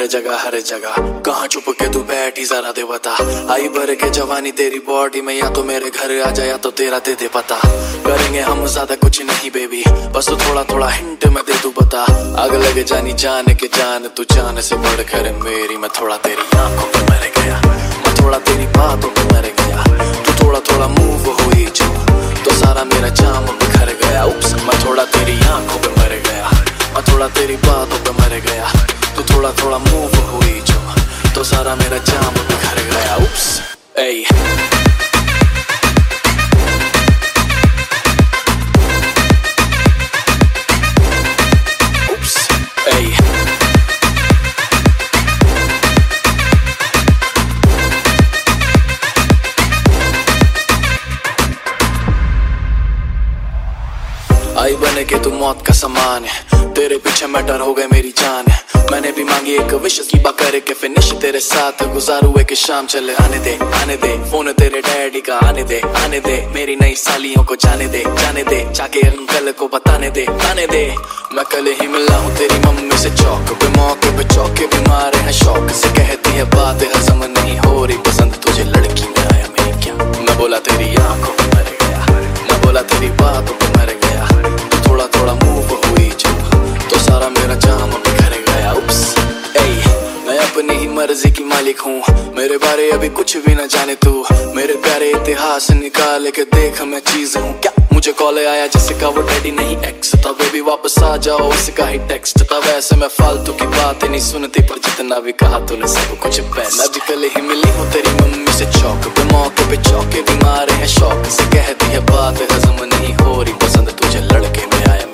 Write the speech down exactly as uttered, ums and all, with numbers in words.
हर जगह हर जगह। कहाँ छुप के तू बैठी जरा दे बता, आई भर के जवानी तेरी बॉडी में, या तो मेरे घर आ जा या तो तेरा दे दे पता। करेंगे हम ज्यादा कुछ नहीं बेबी, बस तो थोड़ा थोड़ा हिंट में दे तू बता। आग लगे जानी जान के जान, तू जान से बढ़ कर मेरी, मैं थोड़ा तेरी आंखों पे मर गया, मैं थोड़ा तेरी बातों पे मर गया। तू थोड़ा थोड़ा मूव हुई जो, तो सारा मेरा जाम बिखर गया। उप्स, मैं थोड़ा तेरी आंखों पे मर गया, मैं थोड़ा तेरी बातों पे मर गया। तू थोड़ा थोड़ा मूव हुई जो, तो सारा मेरा जाम बिखर गया। उप्स, एय उप्स, एय आई बने के तू मौत का समान है, तेरे पीछे मैं डर हो गए मेरी जान है। मैंने भी मांगी एक विश की बा करे के फिनिश, तेरे साथ गुजारू एक शाम चले आने दे आने दे। फोन तेरे डैडी का आने दे आने दे, मेरी नई सालियों को जाने दे जाने दे, जाके अंकल को बताने दे आने दे। मैं कल ही मिला हूँ तेरी मम्मी से चौक पे, मौके पे चौके भी मारे हैं शौक से। कहती है बात हजम नहीं हो रही, पसंद तुझे लड़की में आया मेरी क्या। मैं बोला तेरी आंखों पे मर गया, मैं बोला तेरी बातों पे मर गया। तू थोड़ा थोड़ा मूव हुई जो, तो सारा मेरा जाम बिखर गया। उप्स, एय मैं अपनी ही मर्जी की मालिक हूँ, मेरे बारे अभी कुछ भी न जाने तू। मेरे प्यारे इतिहास निकाल के देख मैं चीज हूँ क्या। मुझे कॉल आया जिसका वो डैडी नहीं एक्स था, बेबी वापस आ जाओ इसका ही टेक्स्ट था। वैसे मैं फालतू की बातें नहीं सुनती, पर जितना भी कहा तूने सब कुछ बेस्ट। मैं भी कल ही मिली हूँ तेरी मम्मी से चौक पे, मौके पे चौके भी मारे हैं शौक से। कहती है बात हजम नहीं हो रही, पसंद तुझे लड़के में आया।